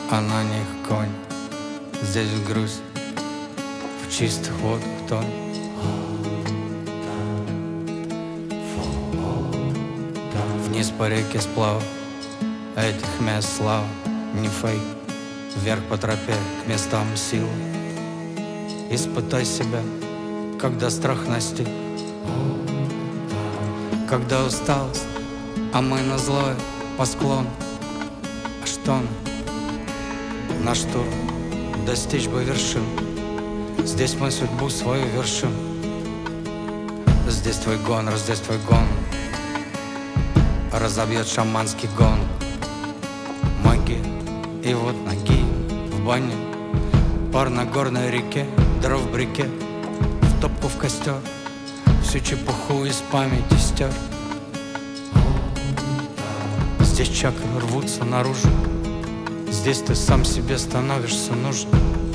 а на них конь. Здесь грусть в чистых водах тонет. Вниз по реке сплава этих мест слава не фейк. Вверх по тропе к местам силы. Испытай себя, когда страх настиг, когда усталость, а мы на злое по склону. А что наш тур достичь бы вершин. Здесь мы судьбу свою вершим. Здесь твой гонор, здесь твой гон разобьет шаманский гон. Магия и вот ноги в бане, пар на горной реке, дров в брике, в топку в костер, всю чепуху из памяти стер. Здесь чакры рвутся наружу, здесь ты сам себе становишься нужен.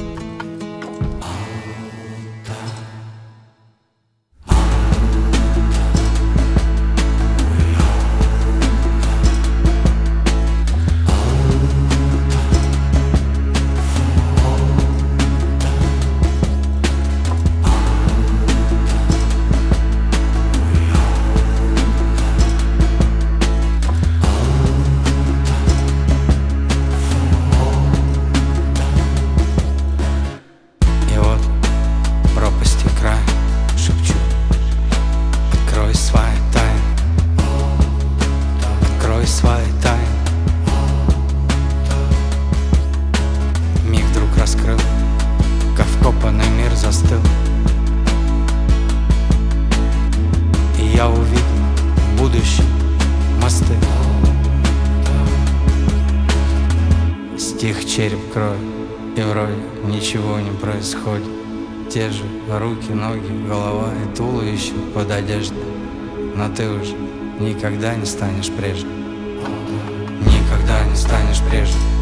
Свои тайны. Миг вдруг раскрыл, как вкопанный мир застыл. И я увидел в будущем мосты. Стих череп кроет, и вроде ничего не происходит. Те же руки, ноги, голова и туловище под одеждой. Но ты уже никогда не станешь прежним. Никогда не станешь прежним.